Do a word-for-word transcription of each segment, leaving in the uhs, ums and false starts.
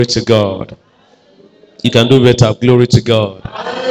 Glory to God. You can do better. Glory to God.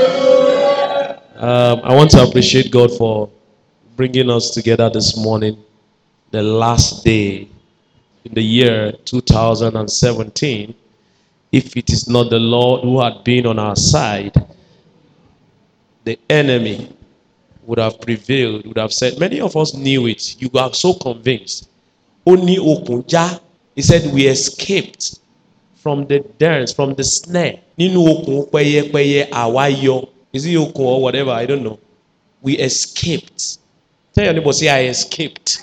Um, I want to appreciate God for bringing us together this morning, the last day in the year two thousand seventeen. If it is not the Lord who had been on our side, the enemy would have prevailed, would have said, many of us knew it. You are so convinced. Only Okunja, he said, we escaped from the dance, from the snare. Ninu okun peye peye awayo. Is it okun or whatever? I don't know. We escaped. Tell your neighbor, say, I escaped.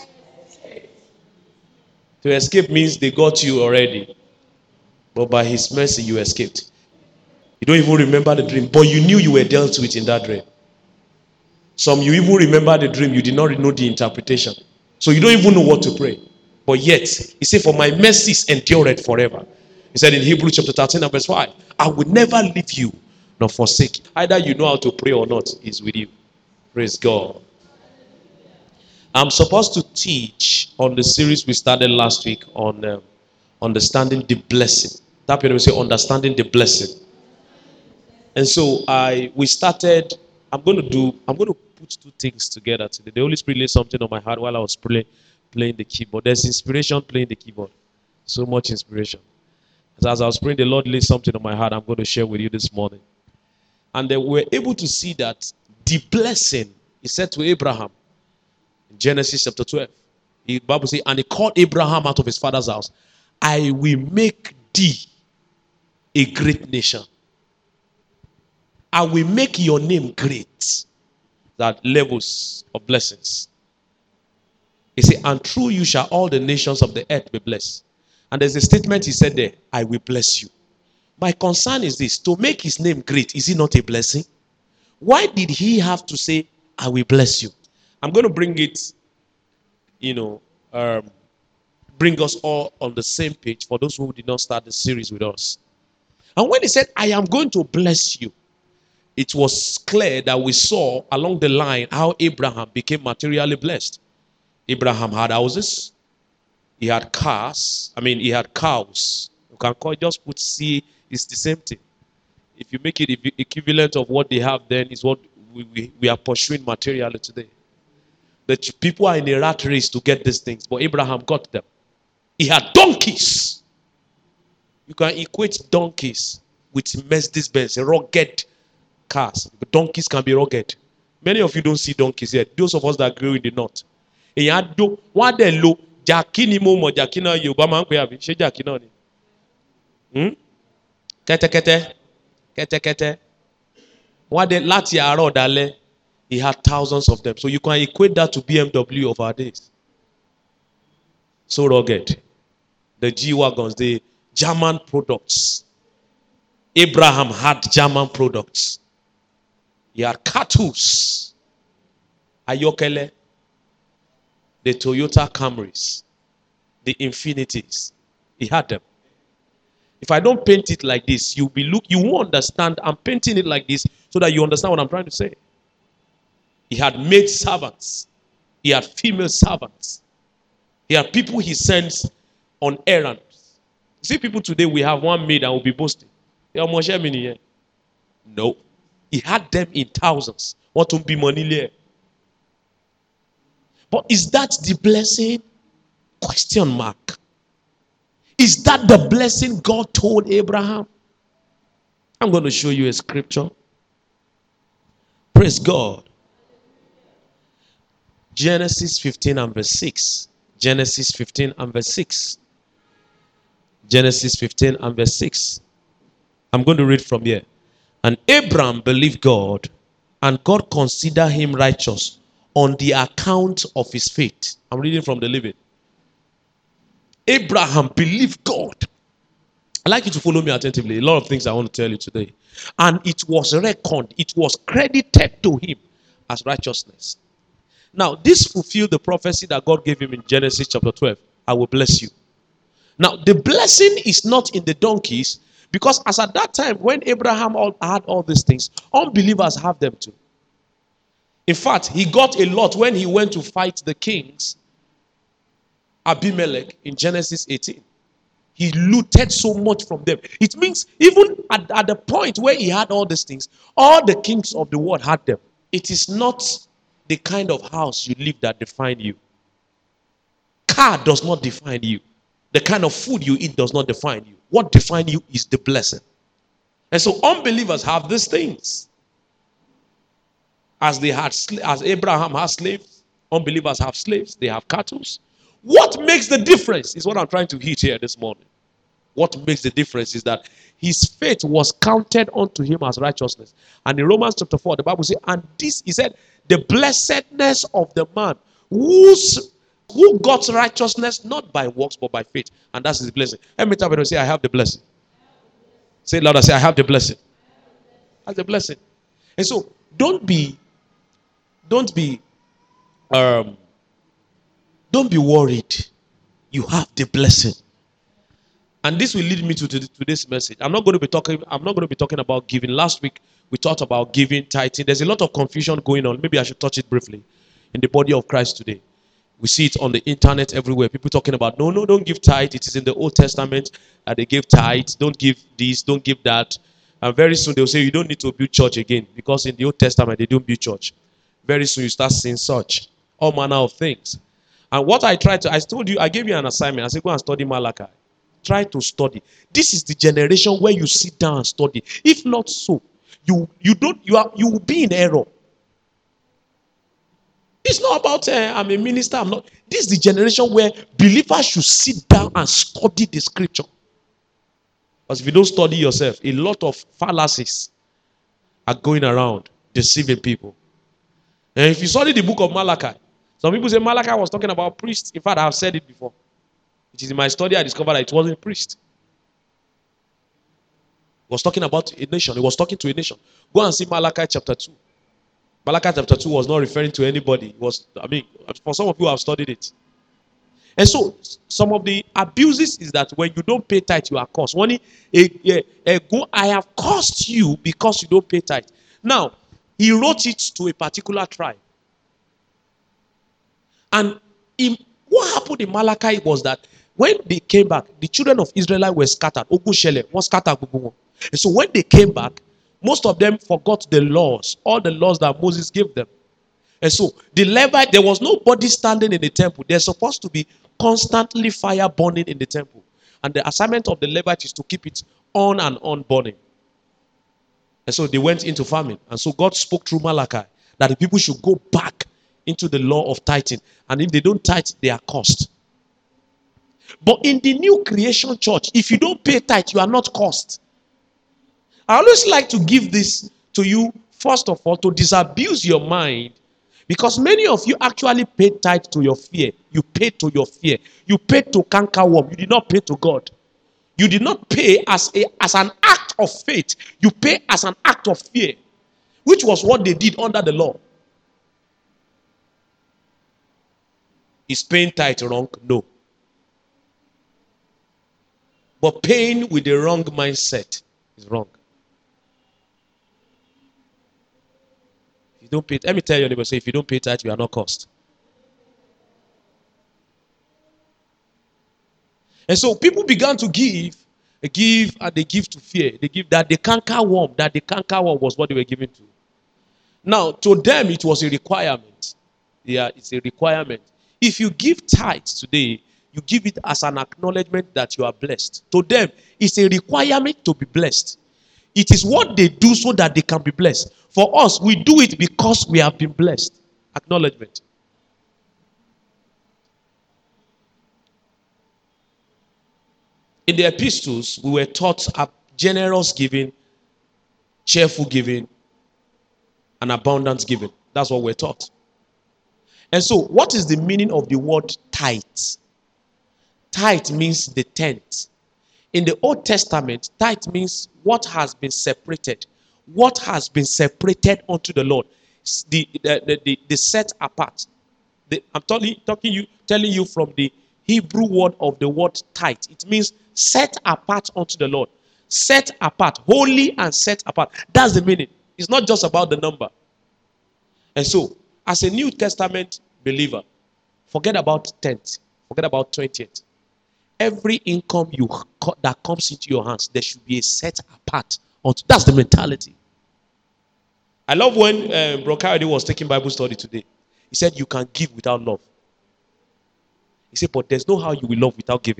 To escape means they got you already. But by his mercy, you escaped. You don't even remember the dream, but you knew you were dealt with in that dream. Some you even remember the dream, you did not know the interpretation. So you don't even know what to pray. But yet, he said, for my mercies endureth forever. He said in Hebrews chapter thirteen and verse five, I will never leave you nor forsake you. Either you know how to pray or not, he's with you. Praise God. I'm supposed to teach on the series we started last week on um, understanding the blessing. That period we say understanding the blessing. And so I we started. I'm going to do. I'm going to put two things together today. The Holy Spirit laid something on my heart while I was play, playing the keyboard. There's inspiration playing the keyboard. So much inspiration. As I was praying, the Lord laid something on my heart. I'm going to share with you this morning. And then we were able to see that the blessing, he said to Abraham in Genesis chapter twelve. The Bible says, and he called Abraham out of his father's house. I will make thee a great nation. I will make your name great. That levels of blessings. He said, and through you shall all the nations of the earth be blessed. And there's a statement he said there, I will bless you. My concern is this, to make his name great, is it not a blessing? Why did he have to say, I will bless you? I'm going to bring it, you know, um, bring us all on the same page for those who did not start the series with us. And when he said, I am going to bless you, it was clear that we saw along the line how Abraham became materially blessed. Abraham had houses, he had cars, I mean, he had cows. You can call just put C, it's the same thing. If you make it equivalent of what they have then, is what we, we, we are pursuing materially today. The people are in a rat race to get these things, but Abraham got them. He had donkeys. You can equate donkeys with Mercedes-Benz, rugged cars. But donkeys can be rugged. Many of you don't see donkeys yet. Those of us that grew in the north. Èyàn do wọ́n á dẹ̀ lo jàkí ni mo mọ̀ jàkí náà Yorùbá máa ń pè àbí ṣé jàkí náà ni? Hmm? Kẹ́tẹ́kẹ́tẹ́ kẹ́tẹ́kẹ́tẹ́ wọ́n á dẹ̀ láti àárọ̀ dalẹ́. He had thousands of them. So you can equate that to B M W of our days. So rugged. The G-Wagons, the German products. Abraham had German products. He had cattle. Ayokele. The Toyota Camrys. The Infinities. He had them. If I don't paint it like this, you'll be look, you won't understand. I'm painting it like this so that you understand what I'm trying to say. He had maid servants. He had female servants. He had people he sends on errands. See, people today, we have one maid and will be boasting. No. He had them in thousands. What will be money there? But is that the blessing? Question mark. Is that the blessing God told Abraham? I'm going to show you a scripture. Praise God. Genesis fifteen and verse six. Genesis fifteen and verse six. Genesis fifteen and verse six. I'm going to read from here. And Abraham believed God, and God considered him righteous on the account of his faith. I'm reading from the Living. Abraham believed God. I'd like you to follow me attentively. A lot of things I want to tell you today. And it was reckoned, it was credited to him as righteousness. Now, this fulfilled the prophecy that God gave him in Genesis chapter twelve. I will bless you. Now, the blessing is not in the donkeys, because as at that time, when Abraham all, had all these things, unbelievers have them too. In fact, he got a lot when he went to fight the kings, Abimelech, in Genesis eighteen. He looted so much from them. It means even at, at the point where he had all these things, all the kings of the world had them. It is not the kind of house you live that define you. Car does not define you. The kind of food you eat does not define you. What defines you is the blessing. And so unbelievers have these things. As they had, as Abraham has slaves, unbelievers have slaves. They have cattle. What makes the difference is what I'm trying to hit here this morning. What makes the difference is that his faith was counted unto him as righteousness. And in Romans chapter four, the Bible says, and this, he said, the blessedness of the man whose who got righteousness not by works but by faith. And that's his blessing. Every time I say, I have the blessing. Say it louder, say, I have the blessing. That's the blessing. And so don't be, don't be, um, don't be worried. You have the blessing. And this will lead me to, to, to this message. I'm not going to be talking, I'm not going to be talking about giving. Last week we talked about giving, tithing. There's a lot of confusion going on. Maybe I should touch it briefly in the body of Christ today. We see it on the internet everywhere. People talking about, no, no, don't give tithe. It is in the Old Testament that they gave tithe. Don't give this, don't give that. And very soon they'll say you don't need to build church again because in the Old Testament they don't build church. Very soon you start seeing such, all manner of things. And what I tried to, I told you, I gave you an assignment. I said, go and study Malachi. Try to study. This is the generation where you sit down and study. If not so, you you don't you are you will be in error. It's not about uh, I'm a minister. I'm not. This is the generation where believers should sit down and study the scripture. Because if you don't study yourself, a lot of fallacies are going around deceiving people. And if you study the book of Malachi, some people say Malachi was talking about priests. In fact, I have said it before. It is in my study I discovered that it wasn't a priest. It was talking about a nation. It was talking to a nation. Go and see Malachi chapter two. Malachi chapter two was not referring to anybody. It was, I mean, for some of you who have studied it. And so, some of the abuses is that when you don't pay tithe, you are cursed. One, a, a, a, go, I have cursed you because you don't pay tithe. Now, he wrote it to a particular tribe. And in, what happened in Malachi was that when they came back, the children of Israel were scattered. Ogun Shele was scattered. And so when they came back, most of them forgot the laws, all the laws that Moses gave them. And so the Levite, there was nobody standing in the temple. There's supposed to be constantly fire burning in the temple. And the assignment of the Levite is to keep it on and on burning. And so they went into famine. And so God spoke through Malachi that the people should go back into the law of tithing. And if they don't tithe, they are cursed. But in the new creation church, if you don't pay tithe, you are not cursed. I always like to give this to you, first of all, to disabuse your mind. Because many of you actually paid tithe to your fear. You paid to your fear. You paid to cankerworm. You did not pay to God. You did not pay as, a, as an act of faith. You pay as an act of fear. Which was what they did under the law. Is paying tithe wrong? No. But paying with the wrong mindset is wrong. If you don't pay, let me tell your neighbor, say, if you don't pay tithe, you are not cursed. And so people began to give, they give, and they give to fear. They give that the canker worm, that the canker worm was what they were giving to. Now, to them, it was a requirement. Yeah, it's a requirement. If you give tithe today, you give it as an acknowledgement that you are blessed. To them, it's a requirement to be blessed. It is what they do so that they can be blessed. For us, we do it because we have been blessed. Acknowledgement. In the epistles, we were taught a generous giving, cheerful giving, and abundant giving. That's what we're taught. And so, what is the meaning of the word tithe? Tithe means the tenth. In the Old Testament, tithe means what has been separated. What has been separated unto the Lord. The, the, the, the set apart. The, I'm telling, talking you, telling you from the Hebrew word of the word tithe. It means set apart unto the Lord. Set apart. Holy and set apart. That's the meaning. It's not just about the number. And so, as a New Testament believer, forget about tenth. Forget about twentieth. Every income you that comes into your hands, there should be a set apart. That's the mentality. I love when um, Bro Kayode was taking Bible study today. He said, you can give without love. He said, but there's no how you will love without giving.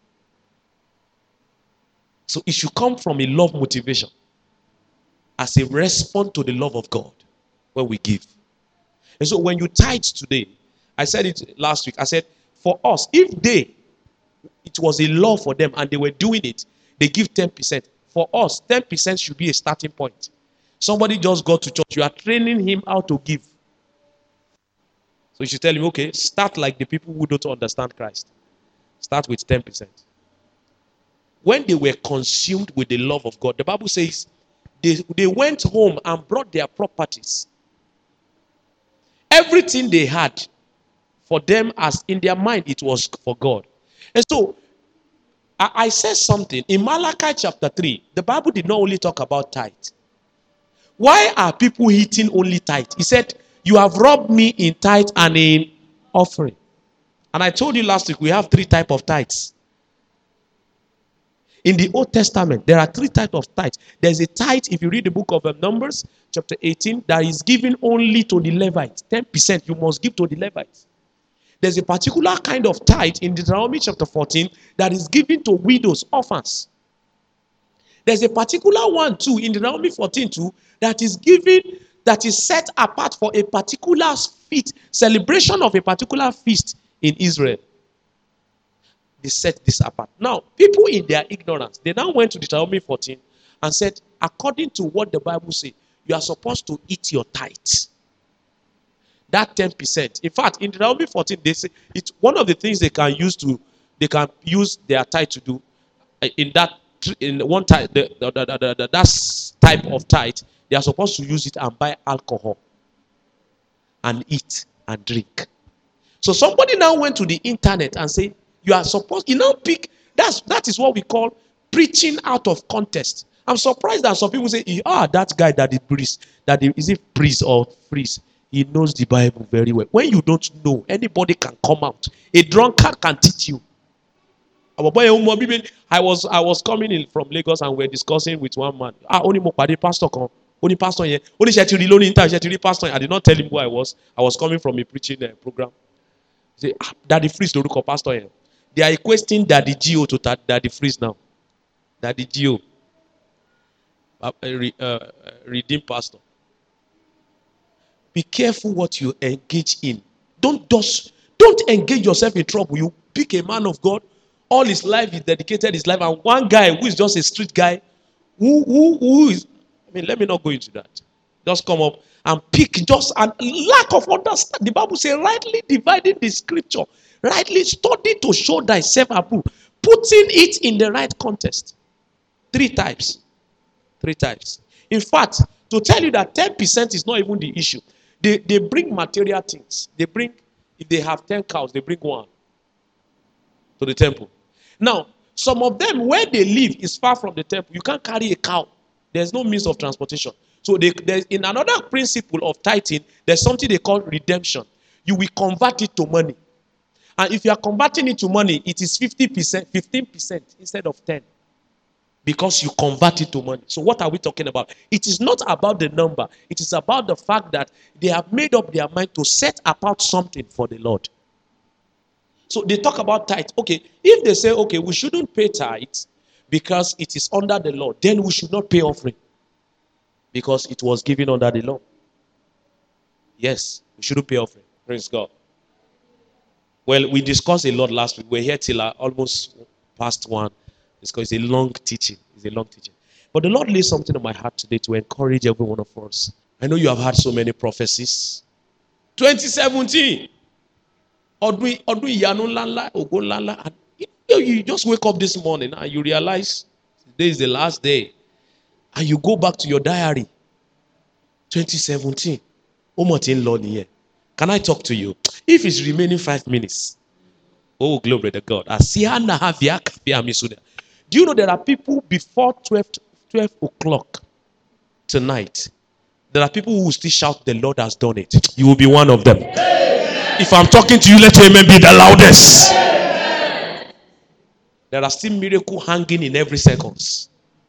So it should come from a love motivation as a response to the love of God when we give. And so when you tithe today, I said it last week, I said, for us, if they, it was a law for them and they were doing it, they give ten percent. For us, ten percent should be a starting point. Somebody just got to church, you are training him how to give. So you should tell him, okay, start like the people who don't understand Christ. Start with ten percent. When they were consumed with the love of God, the Bible says they, they went home and brought their properties. Everything they had for them, as in their mind, it was for God. And so, I, I said something. In Malachi chapter three, the Bible did not only talk about tithe. Why are people eating only tithe? He said, you have robbed me in tithe and in offering. And I told you last week, we have three types of tithes. In the Old Testament, there are three types of tithes. There's a tithe, if you read the book of um, Numbers, chapter eighteen, that is given only to the Levites. ten percent you must give to the Levites. There's a particular kind of tithe in Deuteronomy chapter fourteen that is given to widows, orphans. There's a particular one too in Deuteronomy fourteen too that is given, that is set apart for a particular feast, celebration of a particular feast in Israel. They set this apart. Now, people in their ignorance, they now went to Deuteronomy fourteen and said, according to what the Bible says, you are supposed to eat your tithes. That ten percent. In fact, in Deuteronomy fourteen, they say it's one of the things they can use to, they can use their tithe to do. In that, in one tithe, the, the, the, the, the, that type of tithe, they are supposed to use it and buy alcohol and eat and drink. So somebody now went to the internet and said, you are supposed, you know, pick, that's, that is what we call preaching out of context. I'm surprised that some people say, ah, that guy that is priest, that is it priest or priest, he knows the Bible very well. When you don't know, anybody can come out. A drunkard can teach you. I was I was coming in from Lagos and we were discussing with one man. Ah, only mo pade pastor kan. Only pastor here. Only shetiri loni inter shetiri pastor. I did not tell him who I was. I was coming from a preaching uh, program. Say, ah, Daddy Freeze loruko pastor here. They are equating Daddy Gio to Daddy Freeze now. Daddy Gio. Uh, uh, redeemed pastor. Be careful what you engage in. Don't just don't engage yourself in trouble. You pick a man of God, all his life, he dedicated his life, and one guy who is just a street guy, who who who is, I mean, let me not go into that. Just come up and pick just a lack of understanding. The Bible says, rightly dividing the scripture, rightly study to show thyself approved, putting it in the right context. Three types. Three types. In fact, to tell you that ten percent is not even the issue. They, they bring material things. They bring, if they have ten cows, they bring one to the temple. Now, some of them, where they live is far from the temple. You can't carry a cow. There's no means of transportation. So they, there's, in another principle of tithing, there's something they call redemption. You will convert it to money. And if you are converting it to money, it is fifty percent, fifteen percent instead of ten. Because you convert it to money. So what are we talking about? It is not about the number. It is about the fact that they have made up their mind to set apart something for the Lord. So they talk about tithe. Okay, if they say, okay, we shouldn't pay tithe because it is under the law, then we should not pay offering because it was given under the law. Yes, we shouldn't pay offering. Praise God. Well, we discussed a lot last week. We're here till uh, almost past one. It's because it's a long teaching. It's a long teaching. But the Lord laid something on my heart today to encourage every one of us. I know you have had so many prophecies. twenty seventeen. You just wake up this morning and you realize today is the last day. And you go back to your diary. twenty seventeen. Can I talk to you? If it's remaining five minutes. Oh, glory to God. Do you know there are people before twelve, twelve o'clock tonight? There are people who will still shout, the Lord has done it. You will be one of them. Amen. If I'm talking to you, let your amen be the loudest. Amen. There are still miracles hanging in every seconds.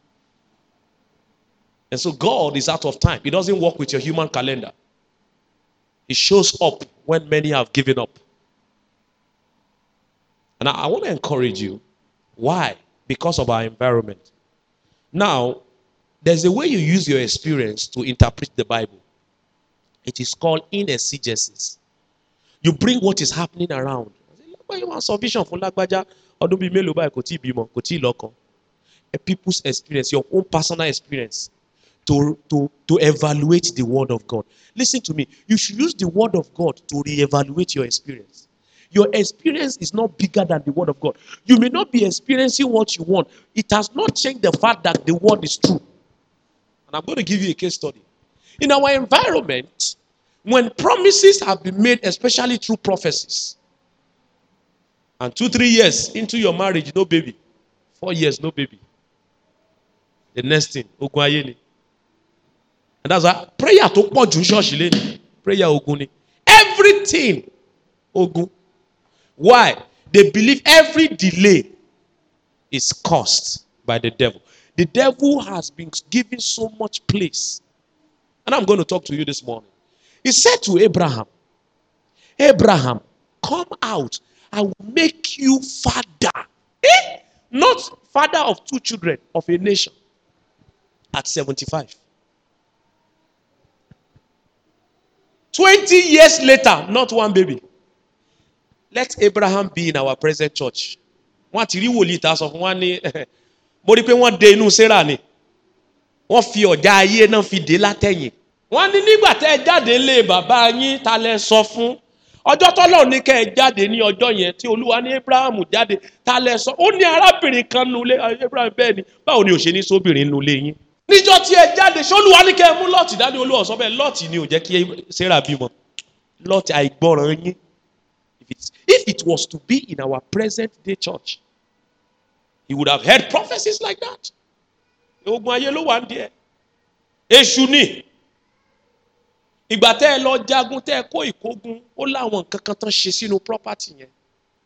And so God is out of time. He doesn't work with your human calendar. He shows up when many have given up. And I, I want to encourage you. Why? Because of our environment. Now, there's a way you use your experience to interpret the Bible. It is called exegesis. You bring what is happening around. A people's experience, your own personal experience, to, to, to evaluate the word of God. Listen to me. You should use the word of God to reevaluate your experience. Your experience is not bigger than the word of God. You may not be experiencing what you want. It has not changed the fact that the word is true. And I'm going to give you a case study. In our environment, when promises have been made, especially through prophecies, and two, three years into your marriage, no baby. Four years, no baby. The next thing, Ogunayeni. And that's why prayer to pọ̀jù church leni. Prayer Oguni. Everything Ogun. Why? They believe every delay is caused by the devil. The devil has been given so much place. And I'm going to talk to you this morning. He said to Abraham, Abraham, come out. I will make you father. Eh? Not father of two children, of a nation. At seventy-five. twenty years later, not one baby. Let Abraham be in our present church. Wọ́n ti rí wòlíì ta sọ fún wa ní mo rí pé wọ́n dé inú Sarah ni. Wọ́n fi ọ̀já ayé náà fi dé látẹ̀yìn. Wọ́n ní nígbà tẹ́ ẹ jáde lé bàbá yín ta lẹ sọ fún. Ọjọ́ tọ́lọ́run ní kẹ́ ẹ jáde ní ọjọ́ yẹn tí Olúwa ní Abraham jáde ta lẹ sọ. Ó ní arábìnrin kan nulẹ̀ Abraham bẹ́ẹ̀ ni. Báwo ni ò ṣe ní sóbìnrin nulẹ̀ yín? Níjọ́ tí ẹ jáde ṣé Olúwa ní kẹ́ ẹ mú Lọ́ọ̀tì dání Olúwa sọ bẹ́ẹ̀ Lọ́ọ̀tì ni ò jẹ́ kí Sarah bímọ. Lọ́ọ̀tì àìgbọràn yín. If it, if it was to be in our present day church, he would have heard prophecies like that. Ogun ayé ló wà ń díẹ̀. Èṣù ni. Ìgbà tẹ́ ẹ lọ jagun tẹ́ ẹ kó ìkógun ó láwọn nǹkan kan tán ṣe sínú property yẹn.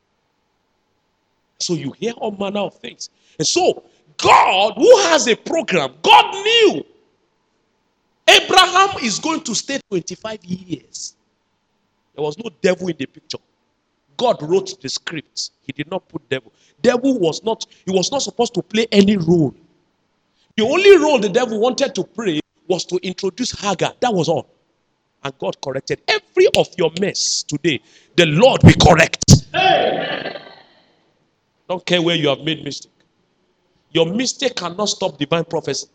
So you hear all manner of things. And so God, who has a program, God knew Abraham is going to stay twenty-five years. There was no devil in the picture. God wrote the script. He did not put devil. Devil was not, he was not supposed to play any role. The only role the devil wanted to play was to introduce Hagar. That was all. And God corrected every of your mess today. The Lord will correct. Hey. Don't care where you have made mistake. Your mistake cannot stop divine prophecy.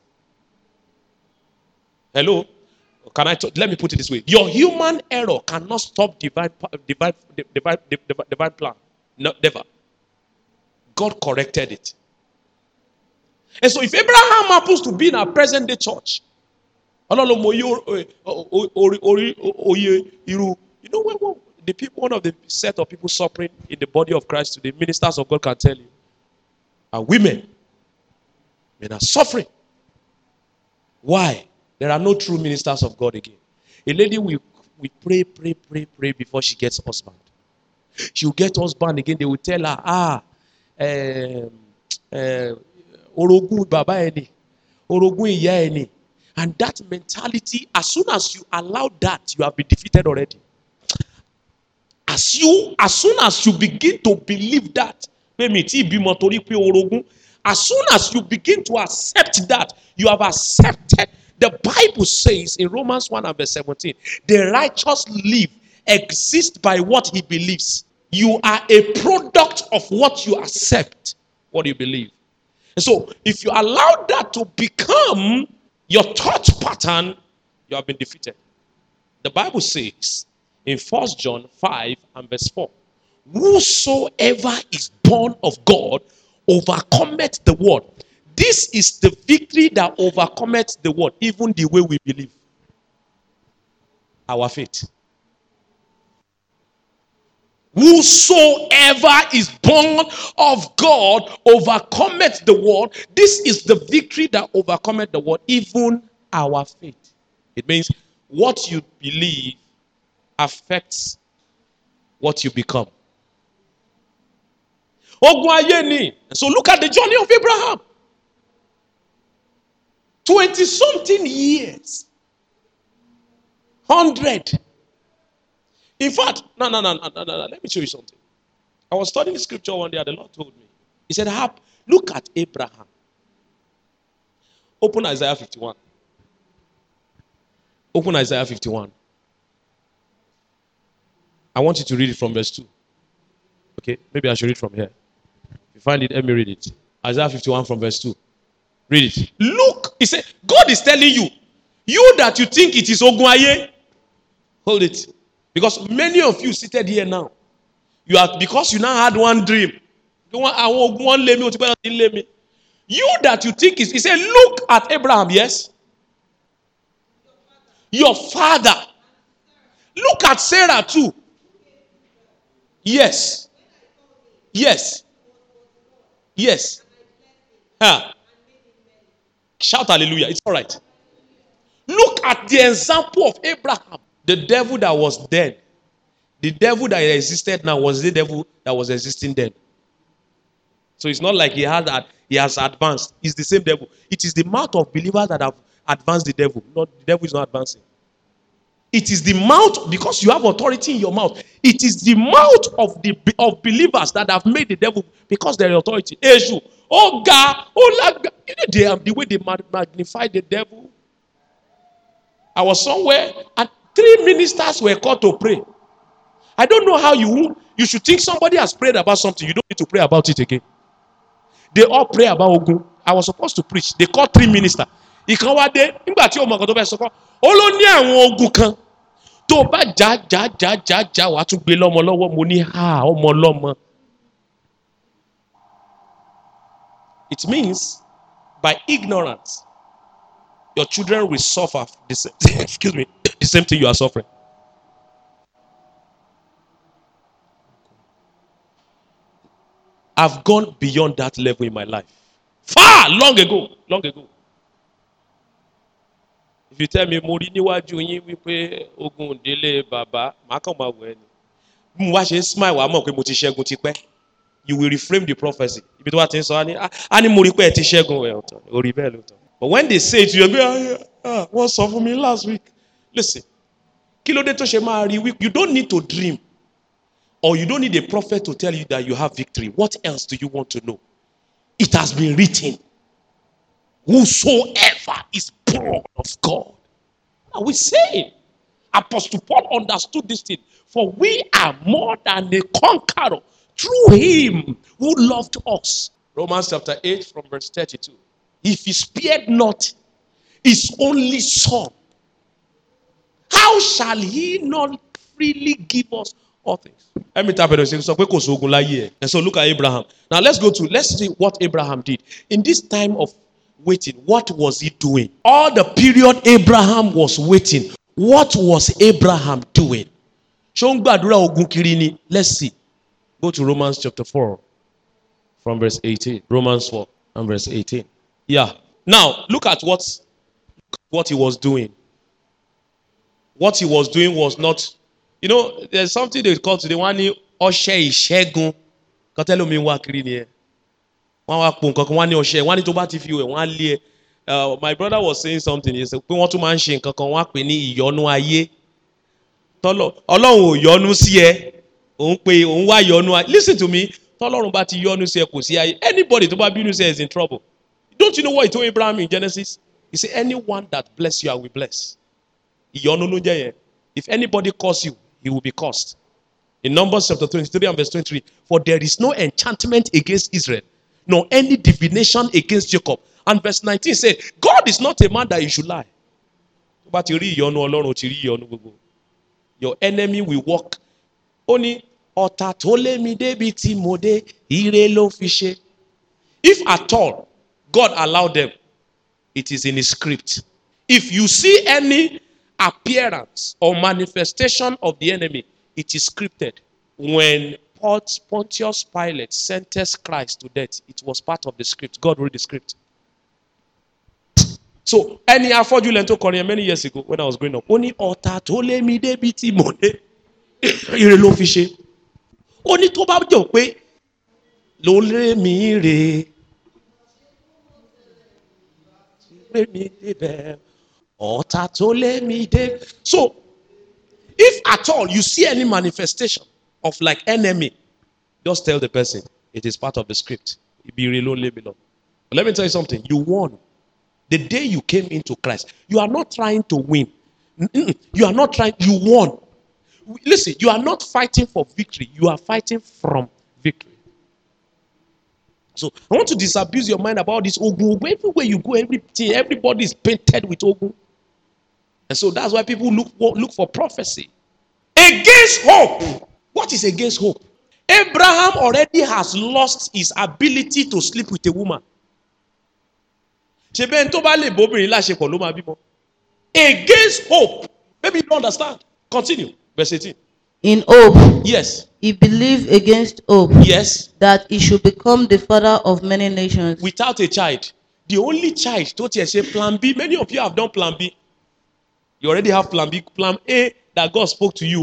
Hello? Can I talk? Let me put it this way. Your human error cannot stop divine, divine, divine, divine, divine plan. No, never. God corrected it. And so if Abraham happens to be in our present day church, you know when the people, one of the set of people suffering in the body of Christ today, ministers of God can tell you, are women. Men are suffering. Why? There are no true ministers of God again. A lady will, will pray, pray, pray, pray before she gets husband. She will get husband again. They will tell her, ah, um, uh, orogun baba eni, orogun iya eni. And that mentality, as soon as you allow that, you have been defeated already. As you, as soon as you begin to believe that, as soon as you begin to accept that, you have accepted. The Bible says in Romans one and verse seventeen, the righteous live, exist by what he believes. You are a product of what you accept, what you believe. And so, if you allow that to become your thought pattern, you have been defeated. The Bible says in First John five and verse four, whosoever is born of God overcometh the world. This is the victory that overcometh the world, even the way we believe. Our faith. Whosoever is born of God overcometh the world. This is the victory that overcometh the world, even our faith. It means what you believe affects what you become. Ogun ayé ni. So look at the journey of Abraham. Twenty something years. Hundred. In fact, no, no, no, no, no, no. Let me show you something. I was studying the scripture one day and the Lord told me. He said, look at Abraham. Open Isaiah fifty-one. Open Isaiah fifty-one. I want you to read it from verse two. Okay, maybe I should read from here. If you find it, let me read it. Isaiah fifty-one from verse two. Read it. Look, he said, God is telling you, you that you think it is Ogunaye, hold it. Because many of you seated here now, you are, because you now had one dream. You that you think is, he said, look at Abraham, yes? Your father. Look at Sarah too. Yes. Yes. Yes. Huh. Shout hallelujah. It's all right. Look at the example of Abraham. The devil that was dead. The devil that existed now was the devil that was existing then. So it's not like he had that he has advanced. It's the same devil. It is the mouth of believers that have advanced the devil. Not the devil is not advancing. It is the mouth, because you have authority in your mouth. It is the mouth of the of believers that have made the devil, because they are authority. Eshu, oh God, oh Lord, you know, they have the way they magnify the devil. I was somewhere and three ministers were called to pray. I don't know how you you should think somebody has prayed about something. You don't need to pray about it again. They all pray about Ogun. I was supposed to preach. They called three ministers. Ìkan wá dé nígbà tí ọmọ kan tó bẹ sọ kọ ó ló ní àwọn ogun kan tó bá já já já já já wàá tún gbé lọ́mọ lọ́wọ́ mo ní ha ọmọ lọ́mọ. It means by ignorance your children will suffer the same, excuse me, the same thing you are suffering. I've gone beyond that level in my life. Far long ago, long ago. If you tell me, Mori niwaju yin wípé ogun délé bàbá, màá kàn máa wò ẹ́ ni. Mo wá ṣe smile wàá mọ̀ pé mo ti ṣẹ́gun tipẹ́. You will reframe the prophecy. Ibi tó wá ti ń sọ, á ní mo rí pé ẹ ti ṣẹ́gun ẹ̀ ọ̀tọ̀. Orí bẹ́ẹ̀ lóòótọ́. But when they say it, you'll be, ah, ah, wọ́n sọ fún mi last week. Listen, kí ló dé tó ṣe máa rí wípé you don't need to dream. Or you don't need a prophet to tell you that you have victory. What else do you want to know? It has been written. Whosoever is born of God. Are we saying? Apostle Paul understood this thing. For we are more than a conqueror through him who loved us. Romans chapter eight from verse thirty-two. If he spared not his only son, how shall he not freely give us all things? Let me tap it. And so look at Abraham. Now let's go to, let's see what Abraham did. In this time of waiting, what was he doing? All the period Abraham was waiting, what was Abraham doing? Let's see. Go to Romans chapter four from verse eighteen. Romans four and verse eighteen. Yeah. Now look at what, what he was doing. What he was doing was not, you know, there's something they call today one Oshe Ishegun. Katelo mi wa kiri ni e. Wọ́n wá pò nǹkan kan wọ́n ní ọṣẹ wọ́n ní tó bá ti fi wẹ̀ wọ́n á lé ẹ. My brother was saying something. He said pé wọ́n tún máa ń ṣe nǹkan kan wọ́n á pè ní ìyọnu ayé. Ọlọ́run ò yọnu sí ẹ. Òun pé òun wá yọnu ayé. Listen to me. Tọ́lọ́run bá ti yọnu sí ẹ kò sí ayé. Anybody tó bá bínú sí ẹ is in trouble. Don't you know what he told Abraham in Genesis? He said anyone that bless you I will bless. Ìyọnu ló jẹ́ yẹn. If anybody curse you, he will be cursed. In Numbers chapter twenty-three and verse twenty-three, for there is no enchantment against Israel, nor any divination against Jacob. And verse nineteen said, God is not a man that he should lie. But your enemy will walk. Only if at all God allowed them, it is in his script. If you see any appearance or manifestation of the enemy, it is scripted. When Pontius Pilate sentenced Christ to death, it was part of the script. God wrote the script. So, any affordulent to Korea many years ago when I was growing up, only altar told me de biti mone. Only to ba jo pe ló lé mi rè. Lé mi débẹ̀. Ọ̀tá tó lé mi dé. So, if at all you see any manifestation of like enemy, just tell the person it is part of the script. Be real, ló lé mi lọ. But let me tell you something. You won. The day you came into Christ, you are not trying to win. Mm-mm. You are not trying, you won. Listen, you are not fighting for victory. You are fighting from victory. So I want to disabuse your mind about this ogun. Everywhere you go, everything, everybody is painted with ogun. And so that's why people look for, look for prophecy. Against hope. What is against hope? Abraham already has lost his ability to sleep with a woman. Against hope. Maybe you don't understand. Continue. Verse eighteen. In hope, Yes. he believed against hope, Yes. that he should become the father of many nations. Without a child. The only child, don't you say plan B? Many of you have done plan B. You already have plan B. Plan A that God spoke to you.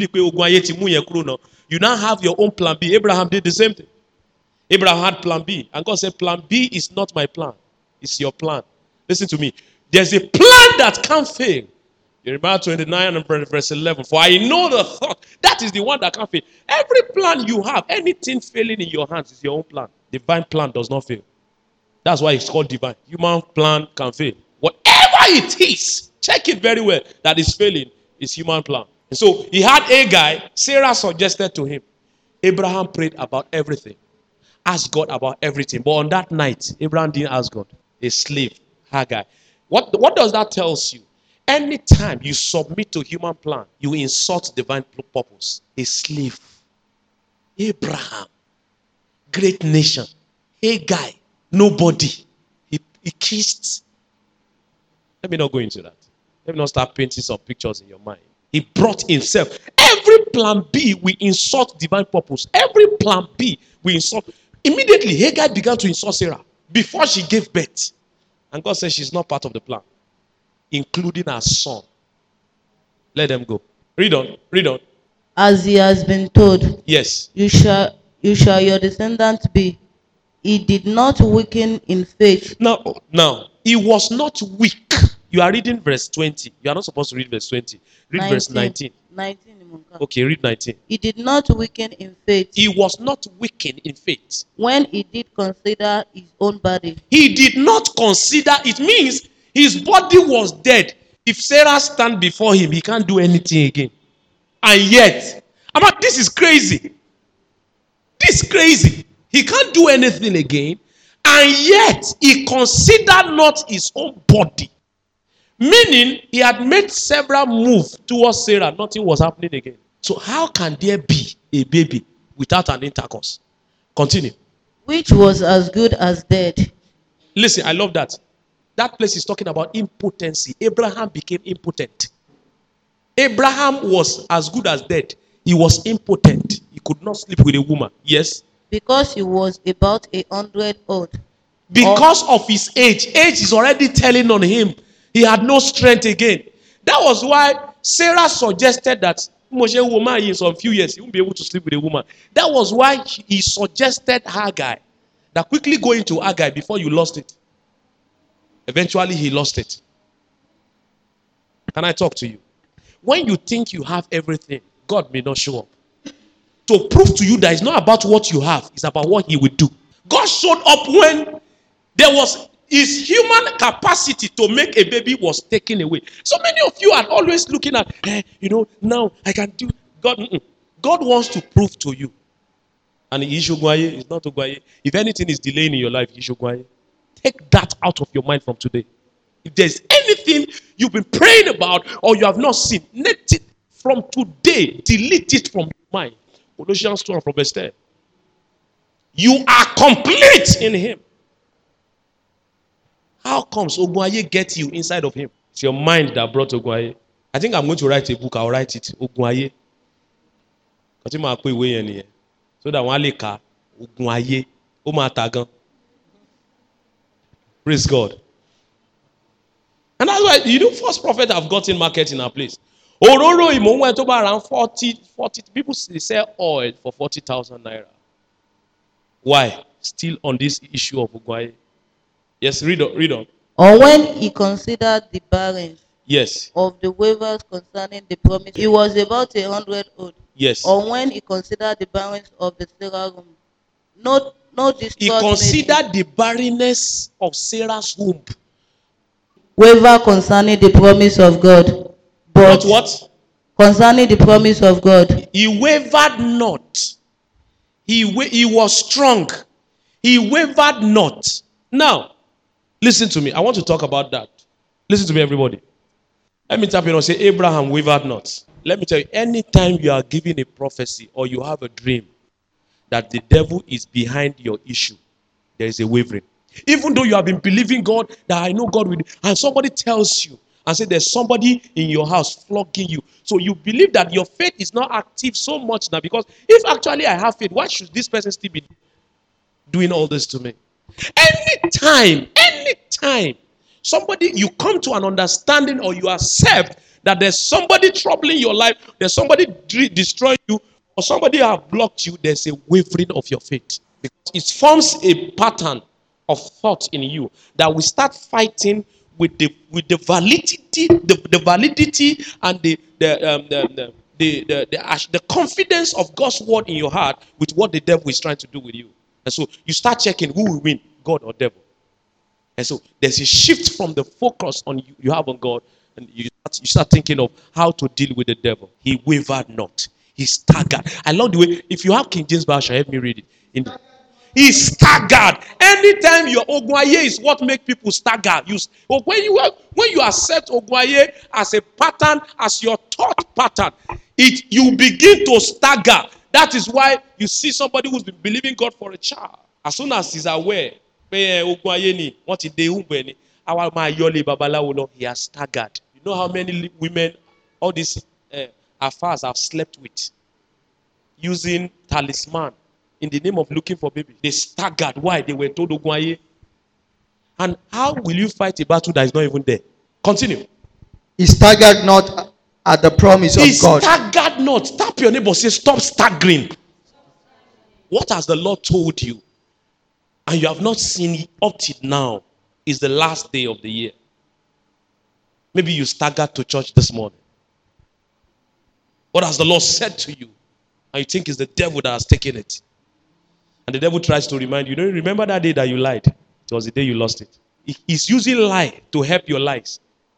You now have your own plan B. Abraham did the same thing. Abraham had plan B. And God said, plan B is not my plan. It's your plan. Listen to me. There's a plan that can't fail. Jeremiah twenty-nine and verse eleven. For I know the thought. That is the one that can't fail. Every plan you have, anything failing in your hands is your own plan. Divine plan does not fail. That's why it's called divine. Human plan can fail. Whatever it is, check it very well. That is failing is human plan. And so he had a guy. Sarah suggested to him. Abraham prayed about everything. Asked God about everything. But on that night, Abraham didn't ask God. A slave, Hagar. What, what does that tell you? Anytime you submit to human plan, you insult divine purpose. A slave. Abraham. Great nation. A guy. Nobody. He, he kissed. Let me not go into that. Let me not start painting some pictures in your mind. He brought himself. Every plan B, we insult divine purpose. Every plan B, we insult. Immediately, Hagar began to insult Sarah before she gave birth. And God said she's not part of the plan, including her son. Let them go. Read on. Read on. As he has been told, Yes. you shall, you shall your descendant be. He did not weaken in faith. Now, now, he was not weak. You are reading verse twenty. You are not supposed to read verse twenty. Read nineteen. Verse nineteen. nineteen. Okay, read nineteen. He did not weaken in faith. He was not weakened in faith. When he did consider his own body. He did not consider, it means his body was dead. If Sarah stand before him, he can't do anything again. And yet, I mean, this is crazy. This is crazy. He can't do anything again. And yet, he considered not his own body. Meaning, he had made several moves towards Sarah. Nothing was happening again. So how can there be a baby without an intercourse? Continue. Which was as good as dead. Listen, I love that. That place is talking about impotency. Abraham became impotent. Abraham was as good as dead. He was impotent. He could not sleep with a woman. Yes? Because he was about a hundred old. Because of his age. Age is already telling on him. He had no strength again. That was why Sarah suggested that Moshe woman in some few years he won't be able to sleep with a woman. That was why he suggested Haggai. That quickly go into Haggai before you lost it. Eventually he lost it. Can I talk to you? When you think you have everything, God may not show up. To prove to you that it's not about what you have, it's about what he will do. God showed up when there was his human capacity to make a baby was taken away. So many of you are always looking at, eh, you know, now I can do. God, mm-mm. God wants to prove to you. And Ishugwaye is not Ogwaye. If anything is delaying in your life, Ishugwaye. Take that out of your mind from today. If there's anything you've been praying about or you have not seen, let it from today, delete it from your mind. Colossians two from verse ten. You are complete in him. How comes Ogwaye gets you inside of him? It's your mind that brought Ogwaye. I think I'm going to write a book. I'll write it. Ogwaye. So that one leka Ogwaye. Omatagan. Praise God. And that's why, you know, first prophet have gotten market in our place. Ororo Imo went over around forty, forty people sell oil for forty thousand naira. Why? Still on this issue of Ogwaye. Yes, read on, read on. Or when he considered the barrenness Yes, of the waivers concerning the promise, he was about a hundred old. yes. Or when he considered the barrenness of the Sarah womb, no, no He distrust made him. considered the barrenness of Sarah's womb. Waver concerning the promise of God. But Not what? concerning the promise of God, He wavered not. He, wa- he was strong. He wavered not. Now, listen to me. I want to talk about that. Listen to me, everybody. Let me tap you and say, Abraham wavered not. Let me tell you, anytime you are given a prophecy or you have a dream that the devil is behind your issue, there is a wavering. Even though you have been believing God, that I know God will, and somebody tells you and say there's somebody in your house flogging you. So you believe that your faith is not active so much now, because if actually I have faith, why should this person still be doing all this to me? Anytime, anytime somebody, you come to an understanding or you accept that there's somebody troubling your life, there's somebody de- destroying you, or somebody have blocked you, there's a wavering of your faith. Because it forms a pattern of thought in you that we start fighting with the with the validity, the, the validity and the the, um, the, the the the the the confidence of God's word in your heart with what the devil is trying to do with you. And so you start checking who will win, God or devil. And so there's a shift from the focus on you, you have on God, and you start, you start thinking of how to deal with the devil. He wavered not. He staggered. I love the way, if you have King James Version, help me read it. In the, he staggered. Anytime your Ogwaye is what make people stagger. You, when you when you accept Ogwaye as a pattern, as your thought pattern, it you begin to stagger. That is why you see somebody who's been believing God for a child. As soon as he's aware, he has staggered. You know how many women all these uh, affairs have slept with, using talisman in the name of looking for baby. They staggered. Why? They were told Ogwaye. And how will you fight a battle that is not even there? Continue. He staggered not at the promise He of God. staggered not. Tap your neighbor, say, stop staggering. What has the Lord told you? And you have not seen it up till now. Is the last day of the year. Maybe you staggered to church this morning. What has the Lord said to you? And you think it's the devil that has taken it. And the devil tries to remind you, you don't remember that day that you lied. It was the day you lost it. He's using lie to help your lies.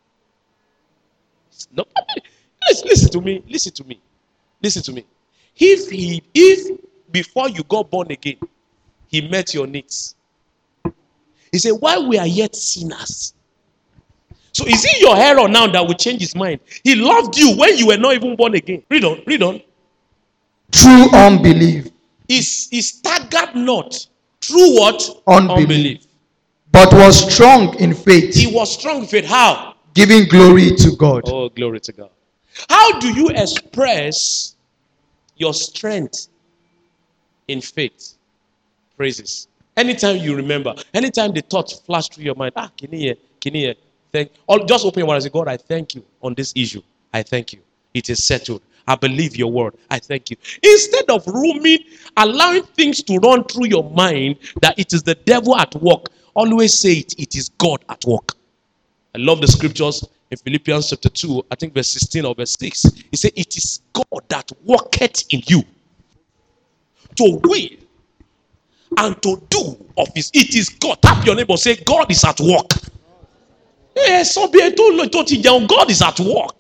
No, listen, listen to me. Listen to me. Listen to me. If he, if before you got born again, he met your needs. He said, while we are yet sinners. So is it your error now that will change his mind? He loved you when you were not even born again. Read on, read on. True unbelief. He, he staggered not. True what? Unbelief. Unbelief. But was strong in faith. He was strong in faith. How? Giving glory to God. Oh, glory to God. How do you express your strength in faith? Praises. Anytime you remember, anytime the thought flash through your mind, ah, can you hear? Can you hear? Thank. Or just open your mouth and say, God, I thank you on this issue. I thank you. It is settled. I believe your word. I thank you. Instead of roaming, allowing things to run through your mind that it is the devil at work, always say it. It is God at work. I love the scriptures in Philippians chapter two, I think verse sixteen or verse six. He said, it is God that worketh in you to will and to do of his. It is God. Tap your neighbor, say, God is at work. Yes, God is at work.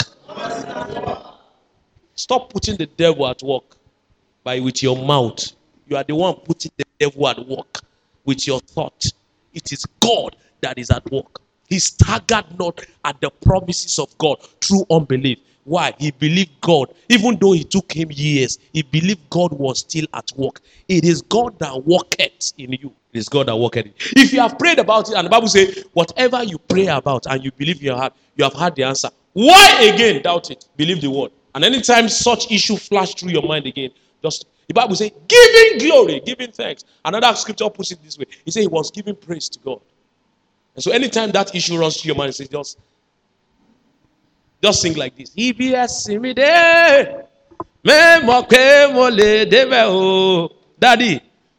Stop putting the devil at work by with your mouth. You are the one putting the devil at work with your thought. It is God that is at work. He staggered not at the promises of God through unbelief. Why? He believed God. Even though it took him years, he believed God was still at work. It is God that worketh in you. It is God that worketh in you. If you have prayed about it, and the Bible says, whatever you pray about and you believe in your heart, you have had the answer. Why again doubt it? Believe the word. And anytime such issue flash through your mind again, just the Bible says, giving glory, giving thanks. Another scripture puts it this way. He said he was giving praise to God. And so anytime that issue runs through your mind, say just, just sing like this. He be a simide. Daddy,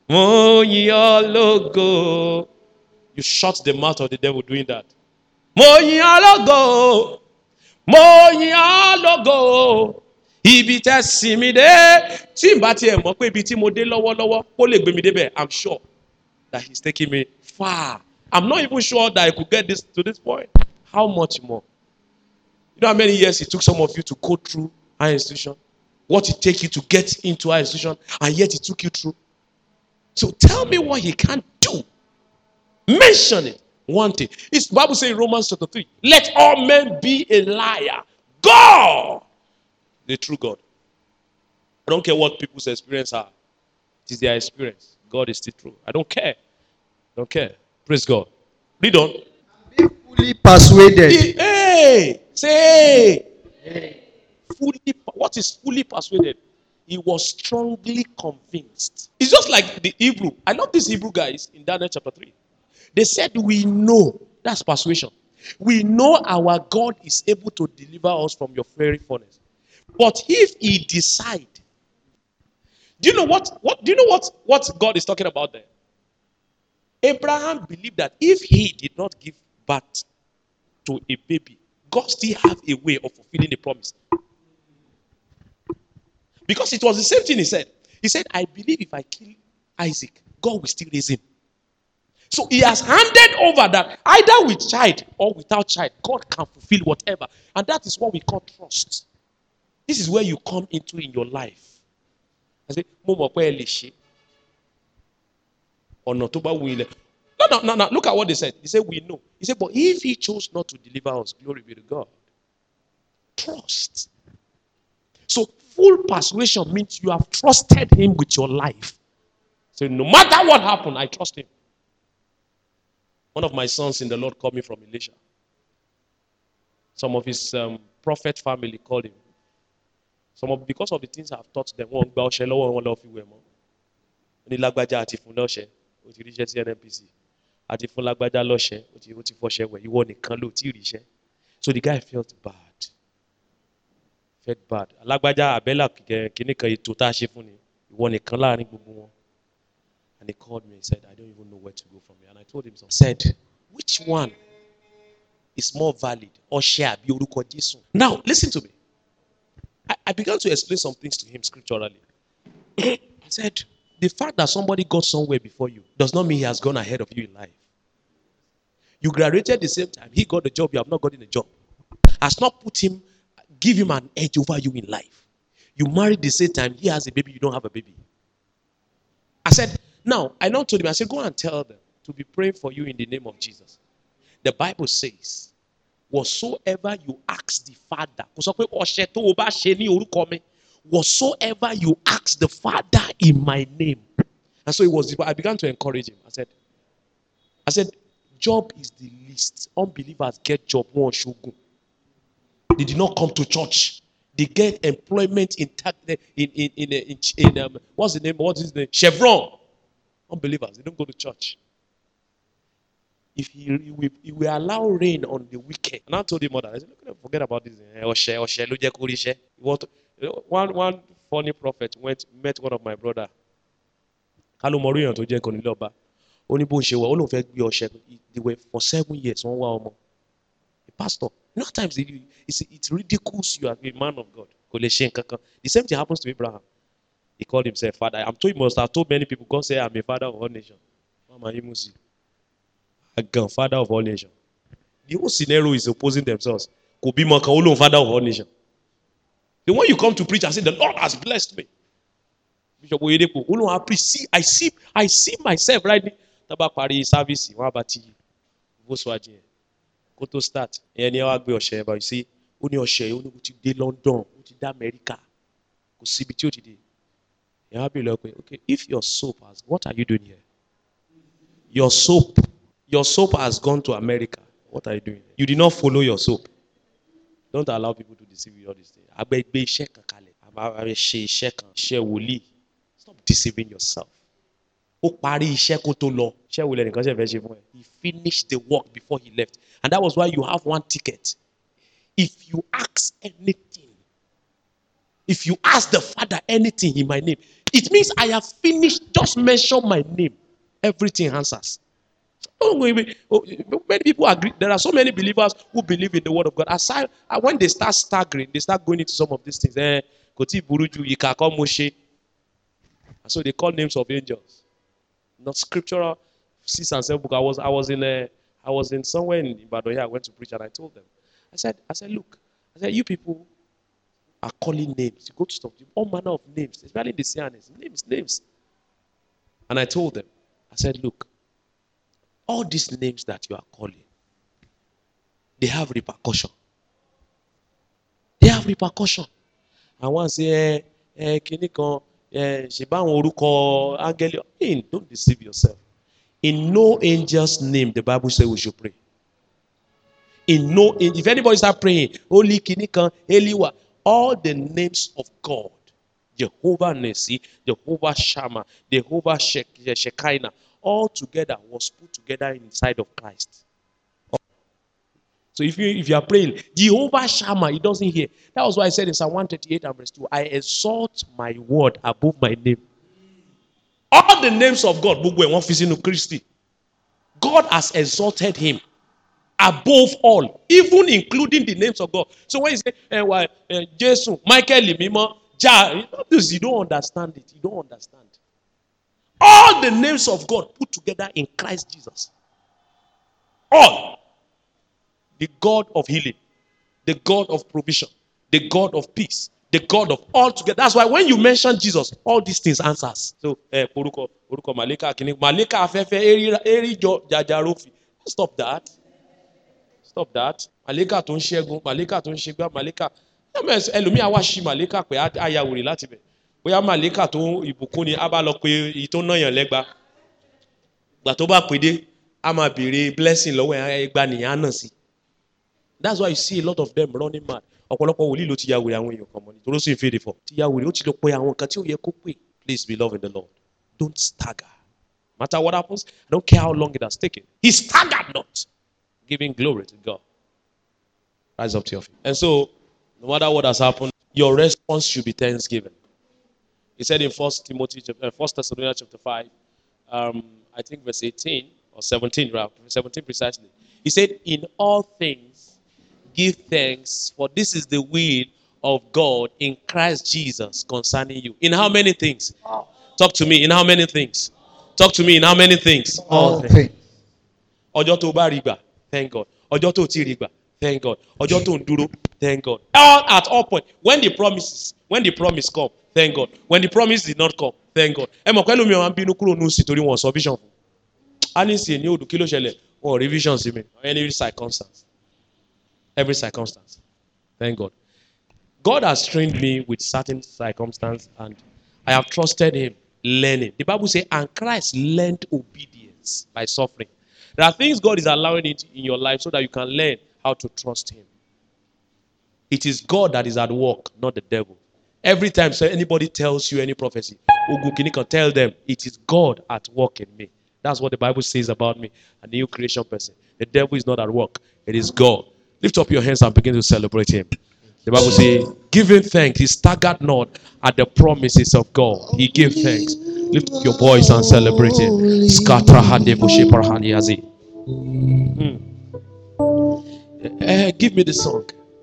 Mo yin ọ́ lógo. You shut the mouth of the devil doing that. Mo yin ọ́ lógo. Mo yin ọ́ lógo. Ibi tẹ́ sin mi dé. Tí n bá tiẹ̀ mọ̀ pé ibi tí mo dé lọ́wọ́lọ́wọ́ kó lè gbé mi débẹ̀, I'm sure that he's taking me far. I'm not even sure that I could get this to this point. How much more? You know how many years it took some of you to go through higher institution? What it take you to get into higher institution, and yet it took you through. So tell me what he can't do. Mention it. One thing. It's the Bible says in Romans chapter three, let all men be a liar. God, the true God. I don't care what people's experience are. It is their experience. God is still true. I don't care. I don't care. Praise God. Read on. Be fully persuaded. He- hey, say, hey. Fully. What is fully persuaded? He was strongly convinced. It's just like the Hebrew. I love these Hebrew guys in Daniel chapter three. They said, we know. That's persuasion. We know our God is able to deliver us from your fiery furnace. But if he decide, do you know what, what do you know what, what God is talking about there? Abraham believed that if he did not give birth to a baby, God still have a way of fulfilling the promise. Because it was the same thing he said. He said, I believe if I kill Isaac, God will still raise him. So he has handed over that either with child or without child, God can fulfill whatever. And that is what we call trust. This is where you come into in your life. I say, Mo mọ̀ pé ẹ lè ṣe. Ọ̀nà tó bá wù yín lẹ. No, no, no, no. Look at what they said. He said, we know. He said, but if he chose not to deliver us, glory be to God. Trust. So full persuasion means you have trusted him with your life. So no matter what happened, I trust him. One of my sons in the Lord called me from Elisha. Some of his um, prophet family called him. Some of because of the things I've taught them, wọ́n gba ọṣẹ lọ́wọ́ wọn lọ fi wẹ̀ mọ́. Ní lágbájá àti fún lọ́ṣẹ, ó ti ríṣẹ́ sí N N P C. Àti fún lágbájá lọ́ṣẹ, ó ti ó ti fọṣẹ wẹ̀. Ìwọ nìkan ló ti ríṣẹ́. So the guy felt bad. Felt bad. Lágbájá Abẹ́là kìíní kan ètò tá a ṣe fún ni. Ìwọ nìkan láàrin gbogbo wọn. And he called me and said, I don't even know where to go from here. And I told him, so said, which one is more valid? Ọṣẹ àbí orúkọ Jésù? Now, listen to me. I, I began to explain some things to him scripturally. I said, the fact that somebody got somewhere before you does not mean he has gone ahead of you in life. You graduated the same time. He got the job. You have not gotten a job. Has not put him, give him an edge over you in life. You married the same time. He has a baby. You don't have a baby. I said, now, I now told him, I said, go and tell them to be praying for you in the name of Jesus. The Bible says, whatsoever you ask the Father, whatsoever you ask the Father in my name. And so it was, I began to encourage him. I said, I said, job is the least. Unbelievers get job. They did not come to church. They get employment in in in in, in, in um, what's the name? What is the name? Chevron. Unbelievers, they don't go to church. If he, he, will, he will allow rain on the wicked. And I told him mother, I said, look, forget about this. One one funny prophet went met one of my brother. They were for seven years. A pastor. You know, at times it, it ridicules you as a man of God. The same thing happens to Abraham. He called himself father. I'm told he must have told many people, God said, I'm a father of all nations. A father of all nations. The whole scenario is opposing themselves. Could be more father of all nations. The one you come to preach and say, the Lord has blessed me. Bishop Oyedepo, I see, I see, I see myself right now. Tabakari service, one about you. Go swaging. Go to start. And you but you see, only Oshe, only to London, to America. Go see between today. You have to look, okay, if your soap has, what are you doing here? Your soap, your soap has gone to America. What are you doing? You did not follow your soap. Don't allow people to deceive you all these things. Stop deceiving yourself. He finished the work before he left. And that was why you have one ticket. If you ask anything, if you ask the Father anything in my name, It means I have finished. Just mention my name. Everything answers. Oh, many people agree. There are so many believers who believe in the word of God. Aside, when they start staggering, they start going into some of these things. Eh, Koti Buruju, Yikako Moshe. And so they call names of angels. Not scriptural six and seven book. I was I was in a I was in somewhere in Ibadan here. I went to preach and I told them. I said, I said, look, I said, you people are calling names. You go to stuff, all manner of names, especially the Sianis. Names, names. And I told them, I said, look, all these names that you are calling, they have repercussion. They have repercussion. And one say, eh, eh, Kinikon, eh, Shiban Oruko, Angel. Don't deceive yourself. In no angel's name, the Bible says we should pray. In no, if anybody start praying, Holy Kinikon, Eliwa, all the names of God, Jehovah Nisi, Jehovah Shammah, Jehovah Shekinah, all together was put together inside of Christ. So if you if you are praying, Jehovah Shammah, it doesn't hear. That was why I said in Psalm one thirty-eight and verse two, I exalt my word above my name. All the names of God, God has exalted him above all, even including the names of God. So when you say, eh, well, eh, Jesus, Michael, Limimo, Ja, you don't understand it. You don't understand. All the names of God put together in Christ Jesus. All. The God of healing, the God of provision, the God of peace, the God of all together. That's why when you mention Jesus, all these things answers. So, eh, Poruko, Poruko, Malika, Malika, Afefe, Eri, Jajarofi. Stop that. Stop that. Malika tó ń ṣẹ́gun, Malika tó ń ṣẹ́gbá, Malika. Ẹlòmíì á wá ṣí Malika pé àyà wòrè láti bẹ̀. Bóyá Malika tó ìbùkún ni á bá lọ pé èyí tó náyàn lẹ́gba. Ìgbà tó bá pè dé, á máa béèrè blessing lọ́wọ́ ẹgbà nìyẹn náà sí. That's why you see a lot of them running mad. Ọ̀pọ̀lọpọ̀ wòlíì ló ti ya wèrè àwọn èèyàn kan mọ́ ni. Toró sì ń fèdè fọ̀. Ti ya wèrè ó ti lọ pé àwọn nǹkan tí ó yẹ kó pè. Please be loving the Lord. Don't stagger. No matter what happens, I don't care how long it has taken. He staggered not. Giving glory to God. Rise up to your feet. And so, no matter what has happened, your response should be thanksgiving. He said in First Timothy, First Thessalonians chapter five, um, I think verse eighteen or seventeen, rather, seventeen precisely. He said, in all things, give thanks, for this is the will of God in Christ Jesus concerning you. In how many things? Talk to me. In how many things? Talk to me. In how many things? All things. Ọjọ́ tó bá rí gbà, thank God. Ọjọ́ tó ti rí gbà, thank God. Ọjọ́ tó ń dúró, thank God. All at all point. When the promises, when the promise come, thank God. When the promise did not come, thank God. Ẹ mọ̀ pẹ́lú mi àwọn bínú kúrò ní òsì torí wọn sọ vision fún. A ní sí ní odò kí ló ṣẹlẹ̀? Wọn ò rí vision sí mi. Any circumstance. Every circumstance. Thank God. God has trained me with certain circumstances and I have trusted him learning. The Bible says, and Christ learned obedience by suffering. There are things God is allowing it in your life so that you can learn how to trust him. It is God that is at work, not the devil. Every time so anybody tells you any prophecy, Ogukini can tell them, it is God at work in me. That's what the Bible says about me, a new creation person. The devil is not at work. It is God. Lift up your hands and begin to celebrate him. The Bible says, giving thanks, he staggered not at the promises of God. He gave thanks. Lift up your voice and celebrate him. Mm. Uh, give me the song.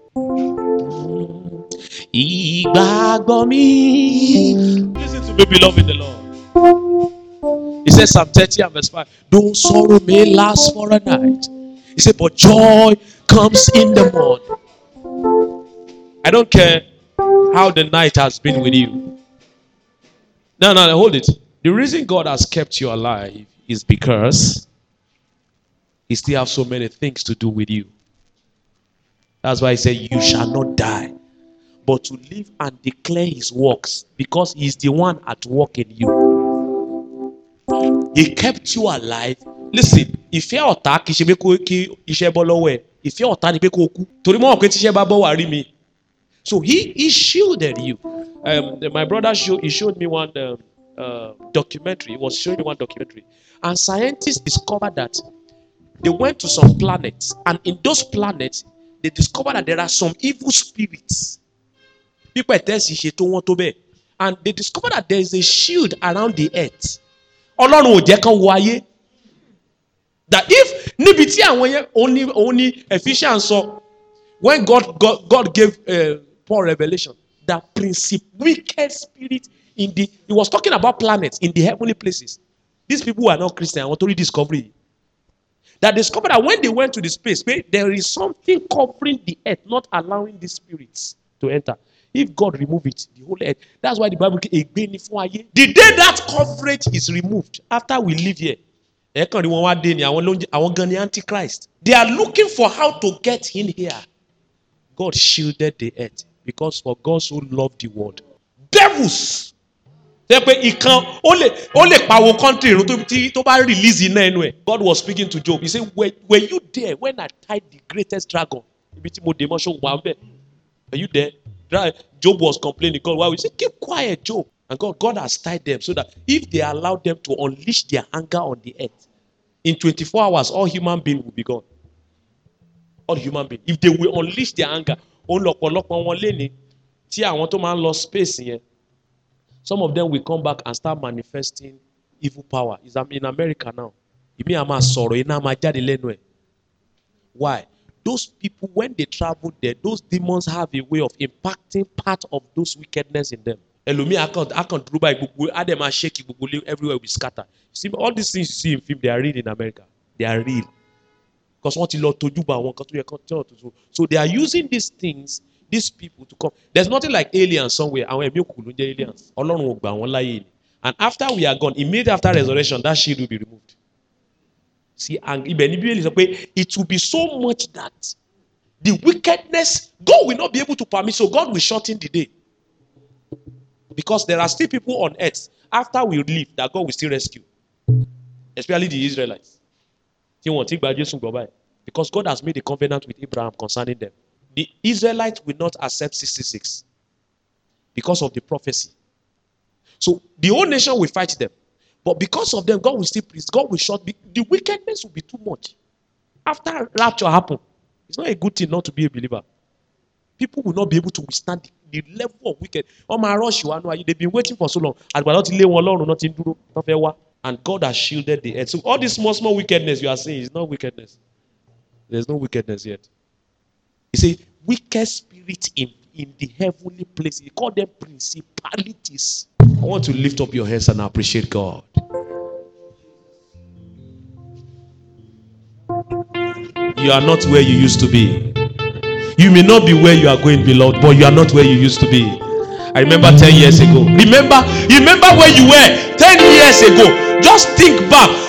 Listen to me, beloved in the Lord. He says, Psalm thirty and verse five, though sorrow may last for a night. He said, but joy comes in the morning. I don't care how the night has been with you. No, no, no, hold it. The reason God has kept you alive is because he still has so many things to do with you. That's why he said, you shall not die, but to live and declare his works, because he's the one at work in you. He kept you alive. Listen, if you're attacked, if you're if you're attacked, so he, he shielded you. Um, my brother showed, he showed me one uh, uh, documentary. He was showing me one documentary. And scientists discovered that they went to some planets. And in those planets, they discovered that there are some evil spirits. People tell you, And they discovered that there is a shield around the earth. Ọlọ́run ò jẹ́ kán wọ ayé. That if níbi tí àwọn yẹn only only Ephesians sọ, when God God, God gave uh, Paul revelation, that principle wicked spirit in the he was talking about planets in the heavenly places. These people who are not Christian, I want to read discovery. That discovered that when they went to the space, there is something covering the earth, not allowing these spirits to enter. If God remove it, the whole earth. That's why the Bible says, the day that coverage is removed, after we live here, they are antichrist. They are looking for how to get in here. God shielded the earth because for God so loved the world. Devils. God was speaking to Job. He said, were, were you there when I tied the greatest dragon? Are you there? Job was complaining. God, why? We say, keep quiet, Job. And God, God has tied them so that if they allow them to unleash their anger on the earth, in twenty-four hours, all human beings will be gone. All human beings. If they will unleash their anger, space here. Some of them will come back and start manifesting evil power. It's in America now. Why? Those people, when they travel there, those demons have a way of impacting part of those wickedness in them. I can't, I can't do by Adam shake everywhere we scatter. See, all these things you see in film, they are real in America. They are real. Because what you love to do, so they are using these things. These people to come. There's nothing like aliens somewhere. Aliens. And after we are gone, immediately after resurrection, that shield will be removed. See, and it will be so much that the wickedness, God will not be able to permit. So God will shorten the day. Because there are still people on earth, after we leave, that God will still rescue. Especially the Israelites. Because God has made a covenant with Abraham concerning them. The Israelites will not accept sixty-six because of the prophecy. So the whole nation will fight them. But because of them, God will still please. God will short. The wickedness will be too much. After rapture happen, it's not a good thing not to be a believer. People will not be able to withstand the, the level of wicked. Oh my rush, they've been waiting for so long. And God has shielded the earth. So all this small, small wickedness you are saying is not wickedness. There's no wickedness yet. He said, wicked spirits in, in the heavenly place. He called them principalities. I want to lift up your hands and appreciate God. You are not where you used to be. You may not be where you are going, beloved, but you are not where you used to be. I remember ten years ago. Remember, you remember where you were ten years ago. Just think back.